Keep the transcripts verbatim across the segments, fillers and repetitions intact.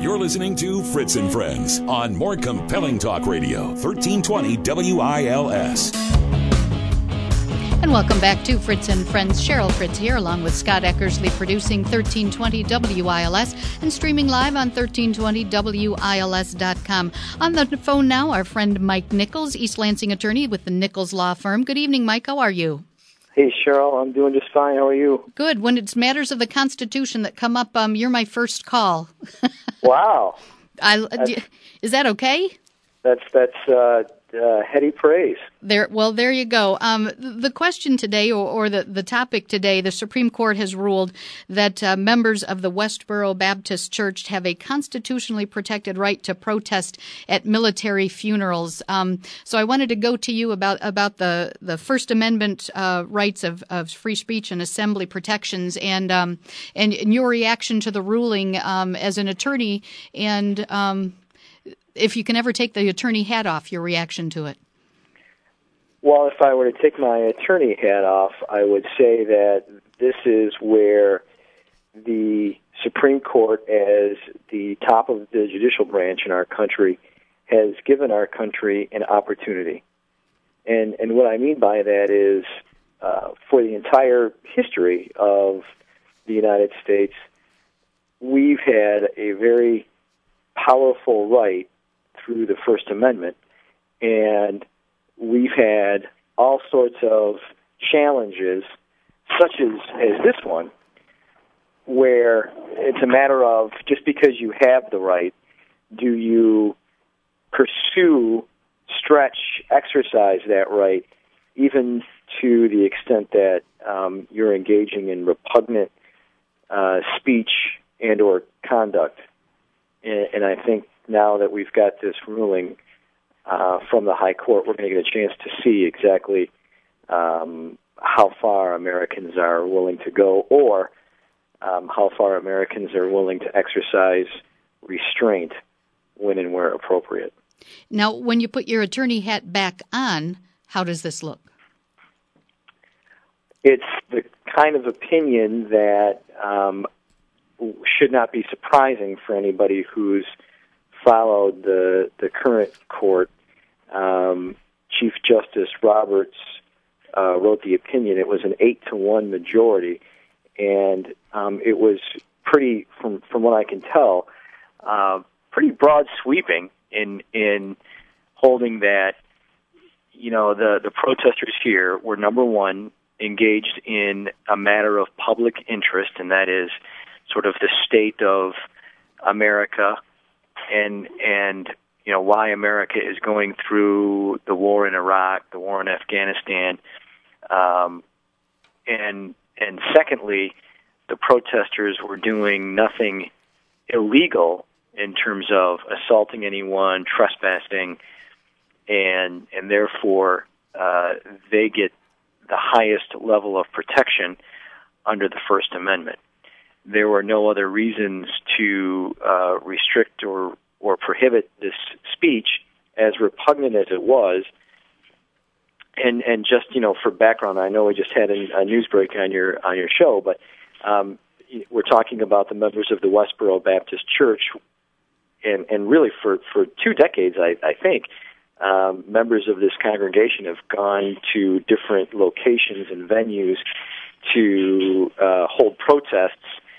You're listening to Fritz and Friends on More Compelling Talk Radio, thirteen twenty W I L S. And welcome back to Fritz and Friends. Cheryl Fritz here, along with Scott Eckersley, producing thirteen twenty W I L S and streaming live on thirteen twenty W I L S dot com. On the phone now, our friend Mike Nichols, East Lansing attorney with the Nichols Law Firm. Good evening, Mike. How are you? Hey, Cheryl. I'm doing just fine. How are you? Good. When it's matters of the Constitution that come up, um, you're my first call. Wow. I, is that okay? That's that's uh, uh, heady praise. There, well, there you go. Um, the question today, or, or the, the topic today, the Supreme Court has ruled that uh, members of the Westboro Baptist Church have a constitutionally protected right to protest at military funerals. Um, so I wanted to go to you about about the, the First Amendment uh, rights of, of free speech and assembly protections, and um, and, and your reaction to the ruling um, as an attorney, and um, if you can ever take the attorney hat off, your reaction to it. Well, if I were to take my attorney hat off, I would say that this is where the Supreme Court, as the top of the judicial branch in our country, has given our country an opportunity. And and what I mean by that is, uh, for the entire history of the United States, we've had a very powerful right through the First Amendment, and we've had all sorts of challenges, such as, as this one, where it's a matter of, just because you have the right, do you pursue, stretch, exercise that right, even to the extent that um, you're engaging in repugnant uh, speech and or conduct. And, and I think now that we've got this ruling uh, from the High Court, we're going to get a chance to see exactly um, how far Americans are willing to go, or um, how far Americans are willing to exercise restraint when and where appropriate. Now, when you put your attorney hat back on, how does this look? It's the kind of opinion that um, should not be surprising for anybody who's followed the the current court. Um, Chief Justice Roberts uh, wrote the opinion. It was an eight to one majority, and um, it was pretty, from from what I can tell, uh, pretty broad sweeping in in holding that, you know, the the protesters here were, number one, engaged in a matter of public interest, and that is sort of the state of America. And, and you know, why America is going through the war in Iraq, the war in Afghanistan. Um, and, and secondly, the protesters were doing nothing illegal in terms of assaulting anyone, trespassing, and, and therefore uh, they get the highest level of protection under the First Amendment. There were no other reasons to uh, restrict or, or prohibit this speech, as repugnant as it was. And and just, you know, for background, I know we just had a, a news break on your on your show, but um, we're talking about the members of the Westboro Baptist Church, and, and really for, for two decades, I, I think, um, members of this congregation have gone to different locations and venues to uh, hold protests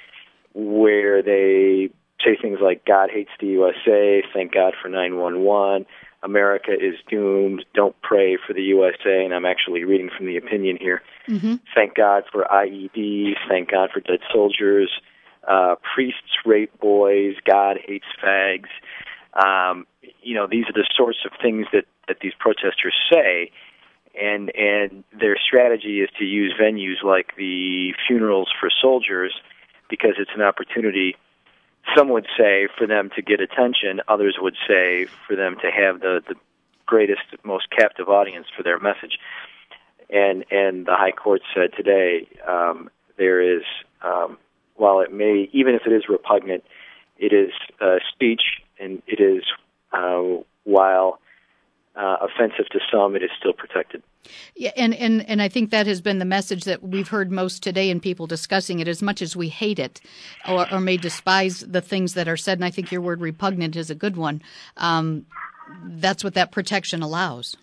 where they say things like, God hates the U S A, thank God for nine one one, America is doomed, don't pray for the U S A, and I'm actually reading from the opinion here. Mm-hmm. Thank God for I E Ds, thank God for dead soldiers, uh, priests rape boys, God hates fags. Um, you know, these are the sorts of things that, that these protesters say, and and their strategy is to use venues like the funerals for soldiers because it's an opportunity, some would say, for them to get attention, others would say for them to have the, the greatest, most captive audience for their message. And and the High Court said today um, there is, um, while it may, even if it is repugnant, it is uh, speech, and it is, uh, while uh, offensive to some, it is still protected. Yeah, and, and, and I think that has been the message that we've heard most today in people discussing it. As much as we hate it or, or may despise the things that are said, and I think your word repugnant is a good one, um, that's what that protection allows.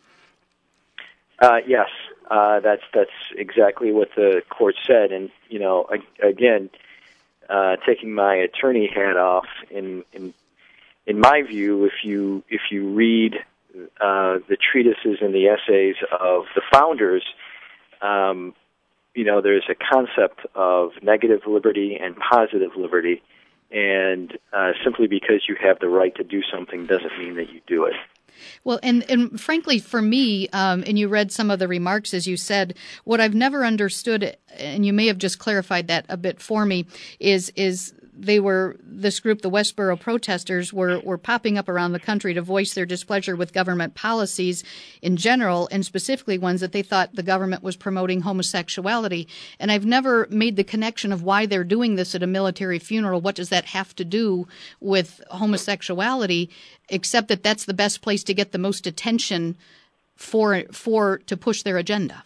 Uh, yes, uh, that's that's exactly what the court said. And, you know, again, uh, taking my attorney hat off, in, in in my view, if you if you read uh, the treatises and the essays of the founders, um, you know, there's a concept of negative liberty and positive liberty, and uh, simply because you have the right to do something doesn't mean that you do it. Well, and, and frankly, for me, um, and you read some of the remarks, as you said, what I've never understood, and you may have just clarified that a bit for me, is is they were, this group, the Westboro protesters, were, were popping up around the country to voice their displeasure with government policies in general, and specifically ones that they thought the government was promoting homosexuality. And I've never made the connection of why they're doing this at a military funeral. What does that have to do with homosexuality, except that that's the best place to get the most attention for for to push their agenda?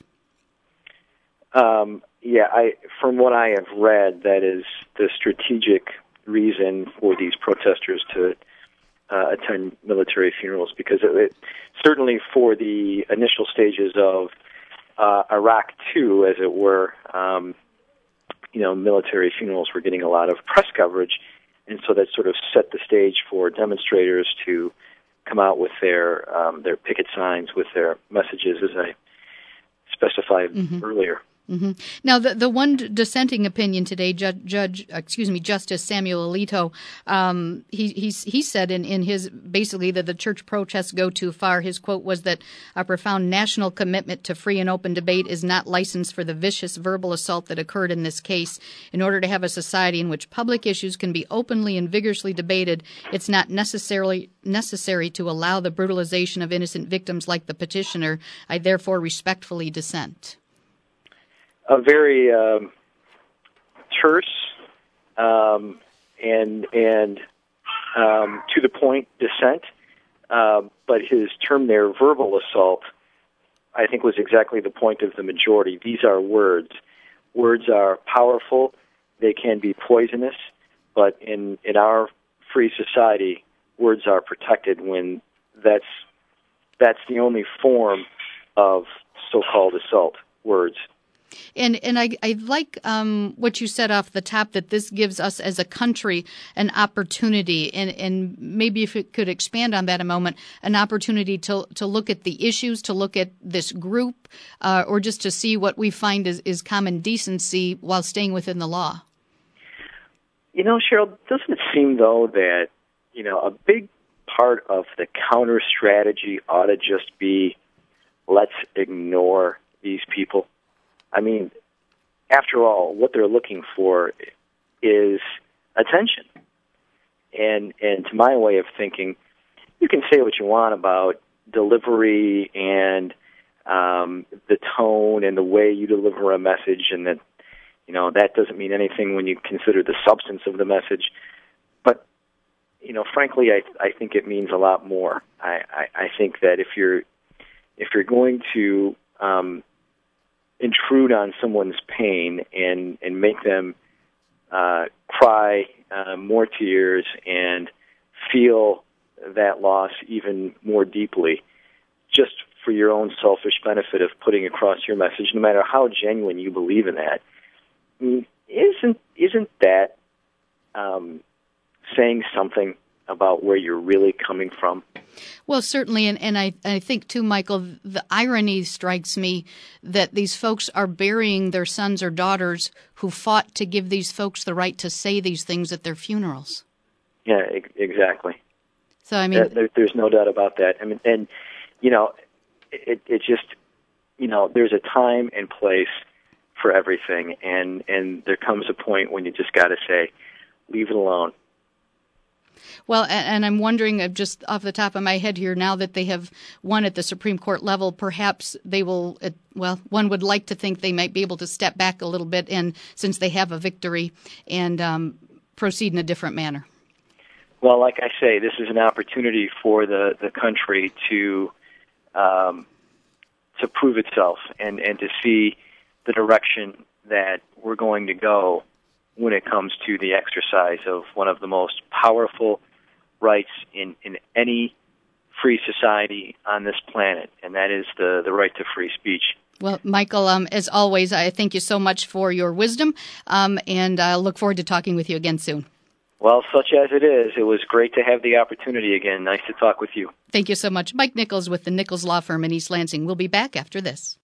Um, yeah, I from what I have read, that is the strategic reason for these protesters to uh, attend military funerals, because it, it certainly for the initial stages of uh, Iraq two, as it were, um, you know, military funerals were getting a lot of press coverage. And so that sort of set the stage for demonstrators to come out with their um, their picket signs, with their messages, as I specified mm-hmm. earlier. Mm-hmm. Now, the the one dissenting opinion today, Judge, Judge excuse me, Justice Samuel Alito, um, he he he said in, in his basically that the church protests go too far. His quote was that a profound national commitment to free and open debate is not license for the vicious verbal assault that occurred in this case. In order to have a society in which public issues can be openly and vigorously debated, it's not necessarily necessary to allow the brutalization of innocent victims like the petitioner. I therefore respectfully dissent. A very um, terse um, and and um, to the point dissent, uh, but his term there, verbal assault, I think was exactly the point of the majority. These are words. Words are powerful. They can be poisonous, but in, in our free society, words are protected when that's that's the only form of so-called assault, words. And and I, I like um, what you said off the top, that this gives us as a country an opportunity, and, and maybe if it could expand on that a moment, an opportunity to to look at the issues, to look at this group, uh, or just to see what we find is, is common decency while staying within the law. You know, Cheryl, doesn't it seem, though, that, you know, a big part of the counter strategy ought to just be, let's ignore these people? I mean, after all, what they're looking for is attention. And and to my way of thinking, you can say what you want about delivery and um, the tone and the way you deliver a message, and that, you know, that doesn't mean anything when you consider the substance of the message. But, you know, frankly, I I think it means a lot more. I, I, I think that if you're if you're going to um, intrude on someone's pain and, and make them uh, cry uh, more tears and feel that loss even more deeply, just for your own selfish benefit of putting across your message, no matter how genuine you believe in that, I mean, isn't isn't that um, saying something about where you're really coming from? Well, certainly, and, and I, I think, too, Michael, the irony strikes me that these folks are burying their sons or daughters who fought to give these folks the right to say these things at their funerals. Yeah, e- exactly. So, I mean... There, there's no doubt about that. I mean, and, you know, it, it just, you know, there's a time and place for everything, and, and there comes a point when you just got to say, leave it alone. Well, and I'm wondering, just off the top of my head here, now that they have won at the Supreme Court level, perhaps they will, well, one would like to think they might be able to step back a little bit, and since they have a victory, and um, proceed in a different manner. Well, like I say, this is an opportunity for the, the country to um, to prove itself and, and to see the direction that we're going to go when it comes to the exercise of one of the most powerful rights in, in any free society on this planet, and that is the, the right to free speech. Well, Michael, um, as always, I thank you so much for your wisdom, um, and I look forward to talking with you again soon. Well, such as it is, it was great to have the opportunity again. Nice to talk with you. Thank you so much. Mike Nichols with the Nichols Law Firm in East Lansing. We'll be back after this.